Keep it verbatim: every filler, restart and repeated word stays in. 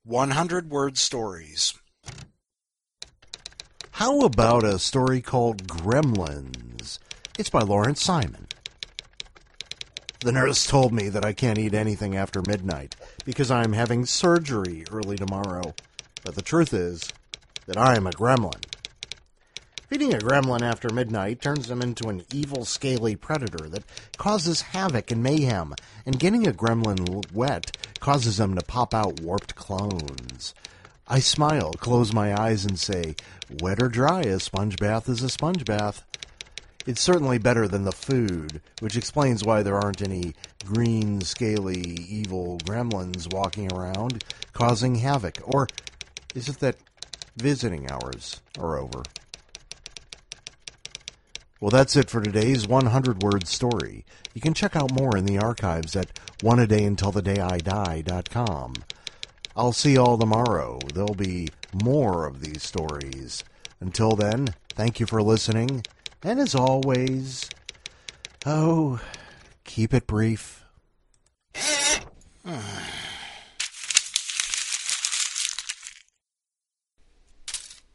one hundred word stories. How about a story called Gremlins? It's by Lawrence Simon. The nurse told me that I can't eat anything after midnight because I'm having surgery early tomorrow. But the truth is that I am a gremlin. Feeding a gremlin after midnight turns them into an evil, scaly predator that causes havoc and mayhem, and getting a gremlin wet causes them to pop out warped clones. I smile, close my eyes, and say, wet or dry, a sponge bath is a sponge bath. It's certainly better than the food, which explains why there aren't any green, scaly, evil gremlins walking around causing havoc. Or is it that visiting hours are over? Well, that's it for today's one hundred word story. You can check out more in the archives at one a day until the day I die dot com. I'll see you all tomorrow. There'll be more of these stories. Until then, thank you for listening. And as always, oh, keep it brief.